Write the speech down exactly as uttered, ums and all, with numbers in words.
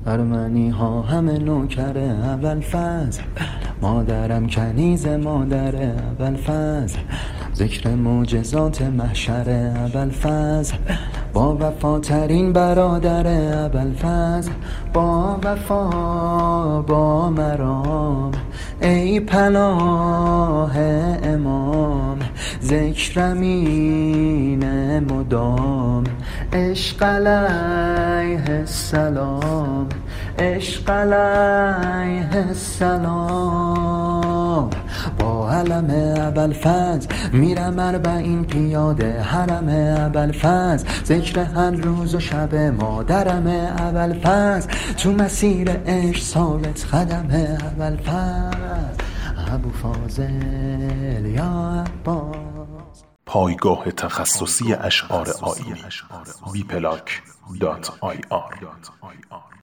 ارمنی ها همه نوکر ابوالفضل، مادرم کنیز مادر ابوالفضل، ذکر معجزات محشر ابوالفضل، با وفاترین برادر ابوالفضل، با وفا با مرام، ای پناه امام، ذکرمین مدام، عشق علیه السلام، عشق علیه السلام. با علم ابوالفضل میرم اربعین پیاده، حرم ابوالفضل، ذکر هر روز و شب مادرم ابوالفضل، تو مسیر عشق ثابت قدم ابوالفضل، ابو فاضل یا عباس. پایگاه تخصصی اشعار آیینی بی پلاک دات آی آر